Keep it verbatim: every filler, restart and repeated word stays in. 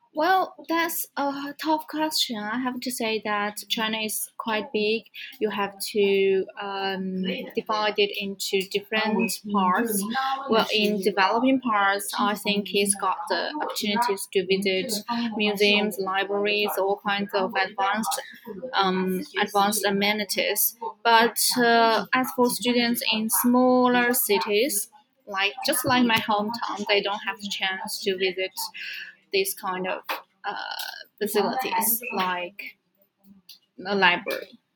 Well, that's a tough question. I have to say that China is quite big. You have to um, divide it into different parts. Well, in developing parts, I think it's got the opportunities to visit museums, libraries, all kinds of advanced um, advanced amenities. But uh, as for students in smaller cities, like just like my hometown, they don't have the chance to visit this kind of uh, facilities like a library.